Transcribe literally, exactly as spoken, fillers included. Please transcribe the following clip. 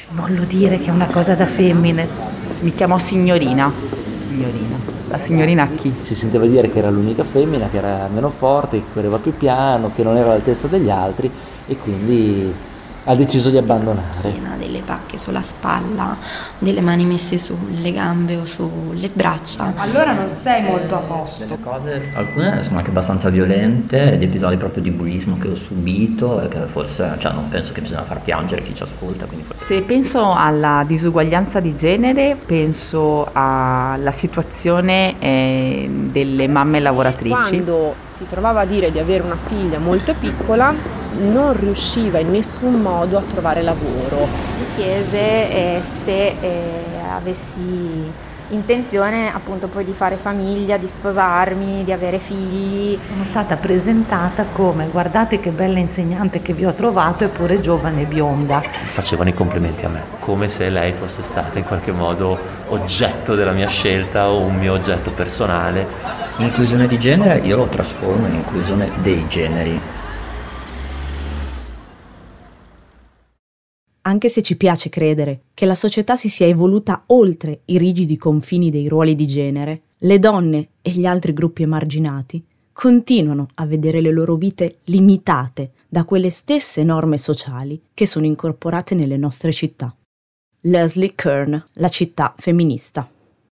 non lo dire che è una cosa da femmine. Mi chiamò signorina. Signorina. La signorina chi? Si sentiva dire che era l'unica femmina, che era meno forte, che correva più piano, che non era all'altezza degli altri e quindi ha deciso di abbandonare. Schiena, delle pacche sulla spalla, delle mani messe sulle gambe o sulle braccia. Allora non sei molto a posto. Delle cose, alcune sono anche abbastanza violente, gli episodi proprio di bullismo che ho subito e che forse, cioè non penso che bisogna far piangere chi ci ascolta. Quindi forse... Se penso alla disuguaglianza di genere, penso alla situazione eh, delle mamme lavoratrici. Quando si trovava a dire di avere una figlia molto piccola, non riusciva in nessun modo a trovare lavoro. Mi chiese eh, se eh, avessi intenzione appunto poi di fare famiglia, di sposarmi, di avere figli. Sono stata presentata come guardate che bella insegnante che vi ho trovato, eppure giovane e bionda. Facevano i complimenti a me, come se lei fosse stata in qualche modo oggetto della mia scelta o un mio oggetto personale. L'inclusione di genere io lo trasformo in inclusione dei generi. Anche se ci piace credere che la società si sia evoluta oltre i rigidi confini dei ruoli di genere, le donne e gli altri gruppi emarginati continuano a vedere le loro vite limitate da quelle stesse norme sociali che sono incorporate nelle nostre città. Leslie Kern, La città femminista.